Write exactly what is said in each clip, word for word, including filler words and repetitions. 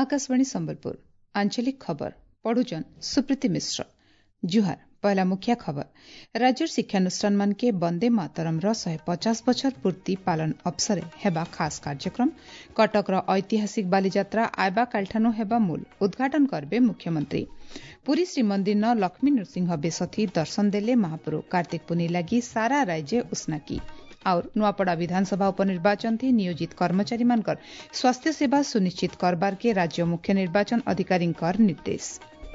आकाशवाणी संबलपुर आंचलिक खबर पढ़ुचन सुप्रीति मिश्र। जुहार पहला मुख्य खबर राज्य शिक्षानुष्ठान मान के वंदे मातरम रो शहे पचास बछर पूर्ति पालन अवसरे हेबा खास कार्यक्रम कटक रो ऐतिहासिक बालीजात्रा आयबा कालठानु हेबा मूल उद्घाटन करबे मुख्यमंत्री। पुरी श्रीमंदिर न लक्ष्मी नृसिंह बेसथी दर्शन देले महाप्रभु कार्तिक पुनी लगी सारा राज्य उष्णाकी और नुआपड़ा विधानसभा उपनिर्वाचन थी नियोजित कर्मचारी मानकर स्वास्थ्य सेवा सुनिश्चित करबार के राज्य मुख्य निर्वाचन अधिकारी कर निर्देश।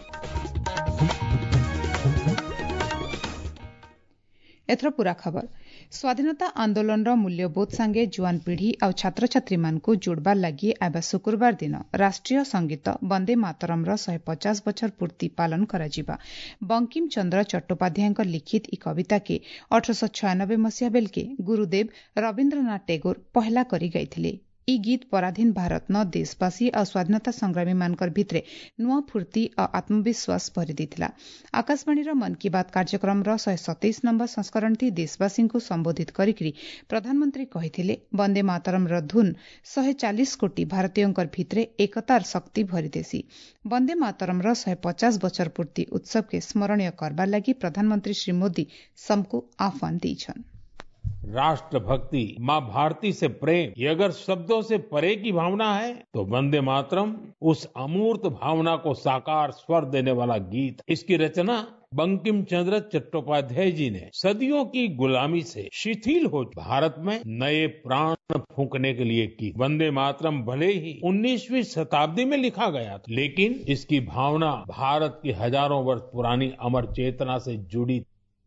एथर पूरा खबर स्वाधीनता आंदोलन मूल्यबोध सांगे जुआन पीढ़ी और छात्र छात्री मानकु जोड़बार लगी आबा शुक्रवार दिन राष्ट्रीय संगीत वंदे मातरम शहे पचास बछर पूर्ति पालन कराजिबा। बंकिम चंद्र चट्टोपाध्याय लिखित ई कविता के अठरश छयानबे मसीहा बेल के गुरुदेव रवीन्द्रनाथ टैगोर पहला करी गाइथिले। ई गीत पराधीन भारत न देशवासी और स्वाधीनता संग्रामी मानकर भितरे नुआ फूर्ति और आत्मविश्वास भरी देथिला। आकाशवाणी मन की बात कार्यक्रम शहे सतैश नंबर संस्करण थी देशवासी को संबोधित करिकरी प्रधानमंत्री कहिथिले वंदे मातरम र धुन शहे चालीस कोटी भारतीयों भितरे एकतार शक्ति भरी देसी। वंदे मातरम र शहे पचास बछर पूर्ति उत्सव के स्मरणीय करबार लगी प्रधानमंत्री श्री मोदी सबको आह्वान दीछन। राष्ट्र भक्ति माँ भारती से प्रेम ये अगर शब्दों से परे की भावना है तो वंदे मातरम उस अमूर्त भावना को साकार स्वर देने वाला गीत। इसकी रचना बंकिम चंद्र चट्टोपाध्याय जी ने सदियों की गुलामी से शिथिल हो भारत में नए प्राण फूंकने के लिए की। वंदे मातरम भले ही उन्नीसवीं शताब्दी में लिखा गया था, लेकिन इसकी भावना भारत की हजारों वर्ष पुरानी अमर चेतना से जुड़ी।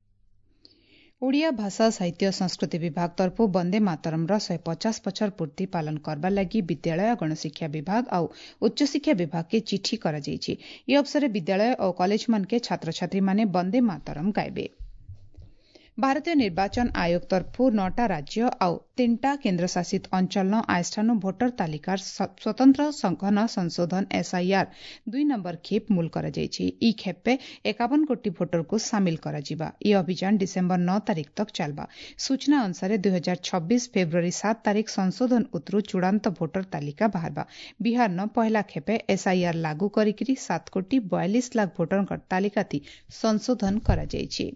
ओडिया भाषा साहित्य संस्कृति विभाग तरफ वंदे मातरम शहे पचास बछर पूर्ति पालन करबार लगी विद्यालय गणशिक्षा विभाग और उच्च शिक्षा विभाग के चिठी करा जायछि। ये अवसर विद्यालय और कॉलेज मन के छात्र छात्री माने वंदे मातरम गायबे। भारतीय निर्वाचन आयोग तरफ नौटा राज्य और तीनटा केन्द्रशासित अंचल आयष्ठानु भोटर तालिकार स्वतंत्र संघन संशोधन एसआईआर दुई नंबर खेप मूल करा जायछि। ई खेपे एकावन कोटी भोटर को सामिल करा जिबा। ई अभियान डिसेम्बर नौ तारीख तक चलबा। सूचना अनुसार दुई हजार छब्बीस फेब्रुआरी सात तारीख संशोधन उतरु चूड़ांत भोटर तालिका बाहरबा। बिहार न पहला खेपे एसआईआर लागू करिकरी सात कोटी बयालीस लाख भोटर तालिका थी संशोधन करा जायछि।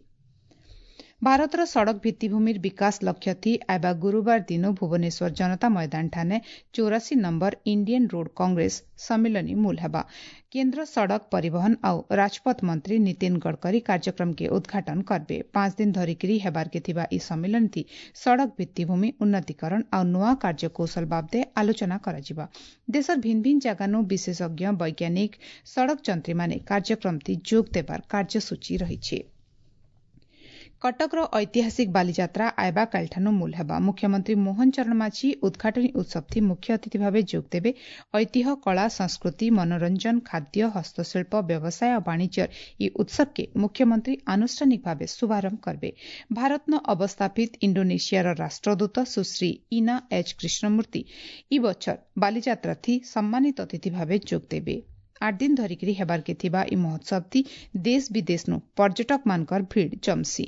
भारतर सड़क भित्तिभूमिर विकास लक्ष्य थी आबा गुरुवार दिन भुवनेश्वर जनता मैदान ठाने चौरासी नंबर इंडियन रोड कांग्रेस सम्मेलनी मूल हेबा। केन्द्र सड़क परिवहन और राजपथ मंत्री नितिन गडकरी कार्यक्रम के उद्घाटन करबे। पांच दिन धरिकरी हेबार के थिबा ई सम्मेलन थी सड़क भित्तिभूमि उन्नतीकरण और नुआ कार्यकौशल बाबदे आलोचना कराजिबा। देशर भिन्न भिन्न जगानु विशेषज्ञ वैज्ञानिक सड़क जंत्री माने कार्यक्रम थी जोग देबार कार्यसूची रहिछि। कटक रो ऐतिहासिक बालीजात्रा आयबा कालठानु मूल हेबा। मुख्यमंत्री मोहन चरण माझी उद्घाटनी उत्सव थी मुख्य अतिथि भावे जोग देबे। ऐतिह्य कला संस्कृति मनोरंजन खाद्य हस्तशिल्प व्यवसाय और वाणिज्य ई उत्सव के मुख्यमंत्री आनुष्ठानिक भावे शुभारंभ करबे। भारत न अवस्थापित इंडोनेशिया रो राष्ट्रदूत सुश्री इना एच कृष्णमूर्ति ई बछर बालीजात्रा थी सम्मानित अतिथि भावे जोग देबे। आठ दिन धरिकरी हेबार के थिबा ई महोत्सव थी देश विदेश नु पर्यटक मानकर भीड़ जमसी।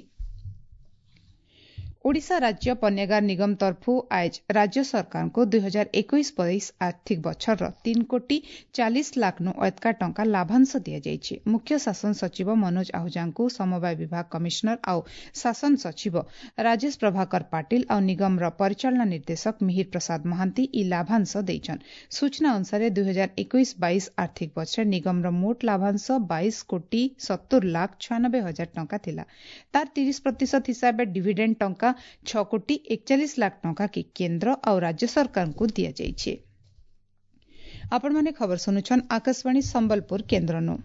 ओडिशा राज्य पन्यागार निगम तरफु आज राज्य सरकार को दुई हजार इक्कीस बाईस आर्थिक बछर तीन कोटी चालीस लाख नु अयतका टंका लाभांश दिया जायछि। मुख्य शासन सचिव मनोज आहूजा को समवाय विभाग कमिश्नर और शासन सचिव राजेश प्रभाकर पाटिल और निगम र परिचालना निर्देशक मिहिर प्रसाद महांती ई लाभांश दैछन। सूचना अनुसार दुई हजार इक्कीस बाईस आर्थिक बछर निगम र मोट लाभांश बाईस कोटी सत्तर लाख छयानबे हजार टंका थिला। तार तीस प्रतिशत हिसाब डिविडेंड टंका छह कोटी इकचालीस लाख टंका के केंद्र और राज्य सरकार को दिया जायछि। आपण माने खबर सुनुछन आकाशवाणी संबलपुर केंद्र नो।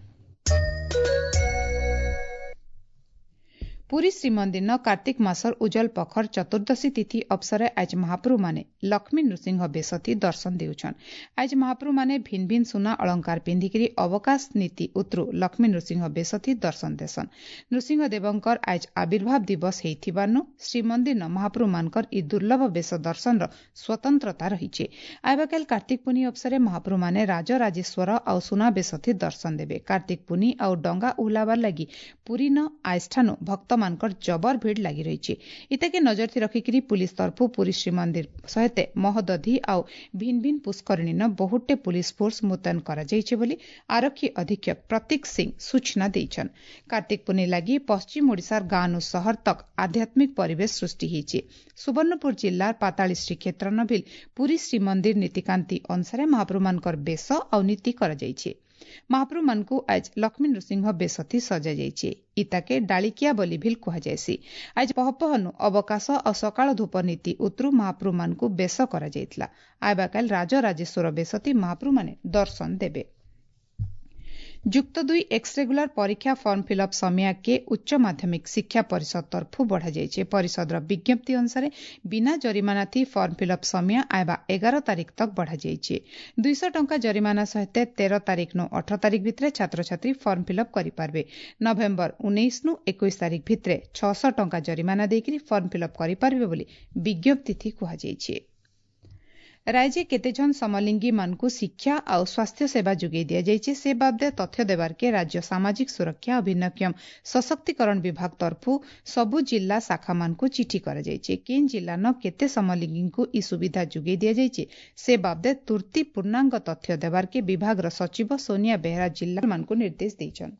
पुरी श्रीमंदिर न कार्तिक मासर उज्जवल पखर चतुर्दशी तिथि अवसर आज महाप्रभु माने लक्ष्मी नृसिंह बेसथी दर्शन देउछन। आज महाप्रभु माने भिन्न भिन्न सुना अलंकार पिंधिकरी अवकाश नीति उतरु लक्ष्मी नृसिंह बेसथी दर्शन देसन। नृसिंह देवंकर आज आविर्भाव दिवस हेइथिबानु श्रीमंदिर न महाप्रभु मानकर ई दुर्लभ बेस दर्शन र स्वतंत्रता रहिछे। आइबाकाल कार्तिक पुनी अवसर महाप्रभु माने राजराजेश्वर और सुना बेसथी दर्शन देबे। कार्तिक पुनी और डंगा उहलाबार लगी पुरी न आस्थानु भक्त मानकर जबर भीड़ लगी रही। इताके नजर थी रखिकी पुलिस तरफु पुरी श्रीमंदिर सहित महदधी आउ भिन भिन पुष्करिणी न बहुटे पुलिस फोर्स मुतयन करा जाइछे बोली आरक्षी अधीक्षक प्रतीक सिंह सूचना देइछन। कार्तिक पुनी लगी पश्चिम ओडिशार गाँव शहर तक आध्यात्मिक परिवेश सृष्टि होइछे। सुवर्णपुर जिल्लार पाताली श्रीक्षेत्र न भी पुरी श्रीमंदिर नीतिकांति अनुसार महाप्रभु मानकर बेश आउ नीति करा जाइछे। महाप्रभु मानकु आज लक्ष्मी नृसिंह बेशथी सजा जाइछे। इताके डालिकिया बोली भी कहा जायसी। आज पहपहनु अवकाश और सकाळ धूप नीति उतरु महाप्रभु मानकु बेश करा जाइतला। आइबा काल राजराजेश्वर बेशथी महाप्रभु माने दर्शन देबे। जुक्त दुई एक्स रेगुलर परीक्षा फर्म फिलअप समय के उच्च माध्यमिक शिक्षा परिषद तरफु बढ़ा जाइछे। परिषद विज्ञप्ति अनुसार बिना जरिमाना थी फर्म फिलअप समय आइबा एगार तारिख तक बढ़ा जाइछे। दुईश टंका जरिमाना सहित तेरह तारिख नु अठारह तारिख भितरे छात्र छात्री फर्म फिलअप करि पारबे। नवेम्बर उन्नीस नु इक्कीस तारिख भितरे छह सौ टंका जरिमाना देकरी फर्म फिलअप करि पारबे बोली विज्ञप्ति थी कहा जाइछे। राज्य केते जन समलिंगी मानकु शिक्षा और स्वास्थ्य सेवा जोगे दिया जाइछे से बाबदे तथ्य देवार के राज्य सामाजिक सुरक्षा और भिन्नक्षम सशक्तिकरण विभाग तरफु सबु जिला शाखा मानकु चिठी करा जाइछे। केन जिला न केते समलिंगी को ई सुविधा जोगे दिया जाइछे से बाबदे तुर्ती पूर्णांग तथ्य देवार के विभाग र सचिव सोनिया बेहरा जिला मानकु निर्देश देइछन।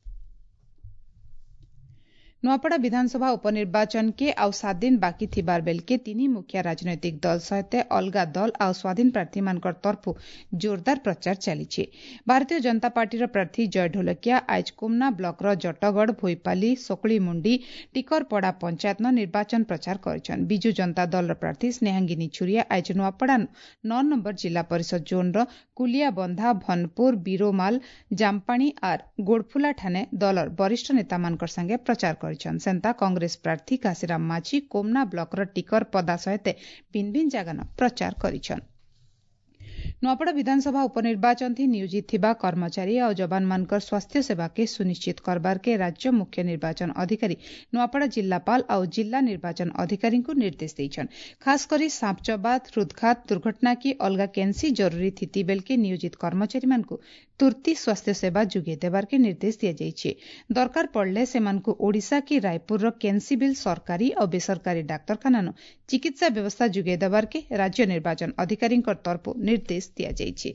नुआपड़ा विधानसभा उपनिर्वाचन के आउ सात दिन बाकी थिबार बेल के तीन मुखिया राजनैतिक दल सहित अलगा दल आउ स्वाधीन प्रार्थी मानकर तरफु जोरदार प्रचार चलीछे। भारतीय जनता पार्टी प्रार्थी जय ढोलकिया आज कोमना ब्लॉक र जटगढ़ भोईपाली सोकलीमुंडी टिकरपड़ा पंचायत न निर्वाचन प्रचार करिछन। बिजु जनता दल प्रार्थी स्नेहांगिनी छुरिया आज नुआपड़ा नौ नंबर जिला परिषद जोन र कुलियाबंधा भनपुर बीरोमाल जामपाणी आर गोड़फुला ठाने दलर वरिष्ठ नेता मानकर संगे प्रचार सेंता कांग्रेस प्रार्थी काशीराम माची कोमना ब्लॉक र टिकर पदा सहित भिन्न भिन्न जगह प्रचार करिछन। नुआपड़ा विधानसभा उपनिर्वाचन थी नियोजित थिबा कर्मचारी और जवान मानकर स्वास्थ्य सेवा के सुनिश्चित करबार के राज्य मुख्य निर्वाचन अधिकारी नुआपड़ा जिलापाल और जिला निर्वाचन अधिकारी को निर्देश देइछन। खास करी सांपचबात हृदघात दुर्घटना की अलगा केंसी जरूरी थिति बेल के नियोजित कर्मचारी मानकु तुर्ती स्वास्थ्य सेवा जुगे देवार के निर्देश दिया जाइछे। दरकार पड़ले से मानकु ओडिशा की रायपुर र केंसीबिल सरकारी और बेसरकारी डाक्तरखाना न चिकित्सा व्यवस्था जुगे देवार के राज्य निर्वाचन अधिकारी तरफ निर्देश दिया जाइछे।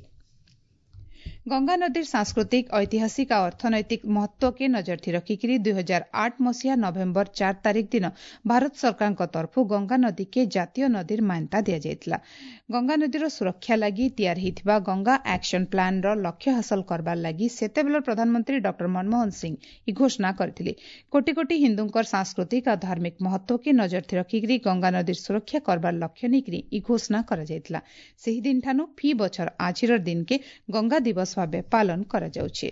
गंगा नदीर सांस्कृतिक ऐतिहासिक और अर्थनैतिक महत्व के नजर थी रखिकी दुई हजार आठ मसीहा नवेम्बर चार तारिख दिन भारत सरकार तरफ गंगा नदी के जातीय नदीर मान्यता दिया जाइतला। गंगा नदीर सुरक्षा लगी तैयार होइथिबा गंगा एक्शन प्लान र लक्ष्य हासिल करबार लगी सेतेबेलर प्रधानमंत्री डॉक्टर मनमोहन सिंह ई घोषणा करथिले। कोटी कोटी हिंदुंकर सांस्कृतिक और धार्मिक महत्व के नजर थी रखिकी गंगा नदीर सुरक्षा करबार लक्ष्य नेकरी ई घोषणा करा जाइतला। सेही दिन ठानु फी बछर आजिर दिन के गंगा दिवस भावे पालन करा जाउछे।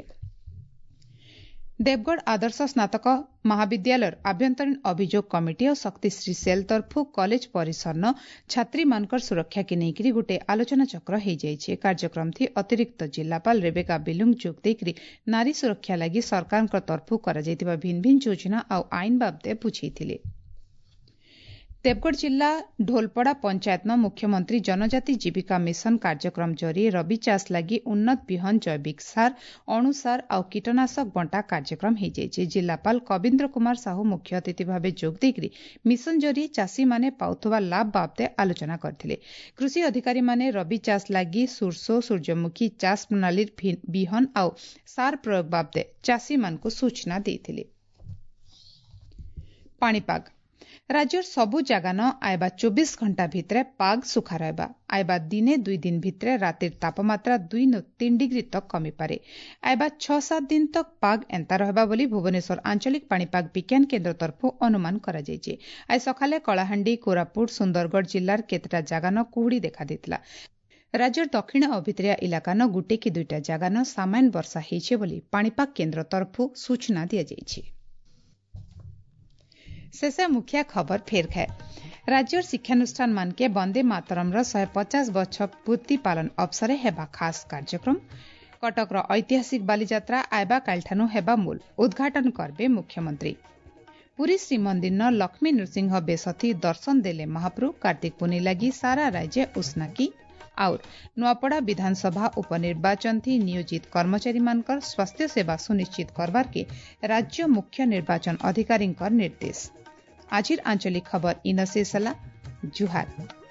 देवगढ़ आदर्श स्नातक महाविद्यालय आभ्यंतरीण अभियोग कमिटी और शक्तिश्री सेल तरफु कॉलेज परिसर न छात्री मानकर सुरक्षा के नेकरी गोटे आलोचना चक्र हो जाइछे। कार्यक्रम थी अतिरिक्त जिलापाल रेबेका बिलुंग जोग देकरी नारी सुरक्षा लगी सरकार तरफु करा जाइतिबा भिन्न भिन्न योजना और आईन बाबदे बुझेइथिले। देवगढ़ जिला ढोलपड़ा पंचायत न मुख्यमंत्री जनजाति जीविका मिशन कार्यक्रम जरिए रबी चाष लगी उन्नत बिहन जैविक सार अणुसार और कीटनाशक बंटा कार्यक्रम हो जाइछे। जिलापाल कविन्द्र कुमार साहू मुख्य अतिथि भाव जोग देकरी मिशन जरिए चाषी माने पाउथुबा लाभ बाबदे आलोचना करथिले। कृषि अधिकारी माने रबी चाष लगी सुरसो सूर्यमुखी चाष प्रणाली बिहन और सार प्रयोग बाबदे चाषी मान को सूचना देथिले। पाणीपाग राज्यर सबु जगह न आयबा चौबीस घंटा भितरे पाग सुखा रहबा। आयबा दिने दुई दिन भितरे रातिर तापमात्रा दुई नु तीन डिग्री तक कमी पारे। आयबा छह सात दिन तक पाग एंता रहबा बोली भुवनेश्वर आंचलिक पाणीपाग विज्ञान केन्द्र तरफ अनुमान करा जाइछे। आज सकाले कलाहांडी कोरापुट सुंदरगढ़ जिल्लार केतटा जगह न कुहुड़ी देखा देतला। राज्यर दक्षिण और भितरिया इलाका न गुटे की दुईटा जगह न सामान्य वर्षा होइछे बोली पाणीपाग केन्द्र तरफ सूचना दिया जाइछे। शेष मुखिया खबर फेर खाए राज्यर शिक्षानुष्ठान मान के वंदे मातरम र शहे पचास वर्ष पूर्ति पालन अवसरे हेबा खास कार्यक्रम। कटक र ऐतिहासिक बालीजात्रा आयबा कालठानु हेबा मूल उद्घाटन करबे मुख्यमंत्री। पुरी श्रीमंदिर न लक्ष्मी नृसिंह बेशथी दर्शन देले महाप्रभु। कार्तिक पुनी लगी सारा राज्य उष्णाकी और नुआपड़ा विधानसभा उपनिर्वाचन थी नियोजित कर्मचारी मानकर स्वास्थ्य सेवा सुनिश्चित करवार के राज्य मुख्य निर्वाचन अधिकारी निर्देश। आजिर आंचलिक खबर इन शेष जुहार।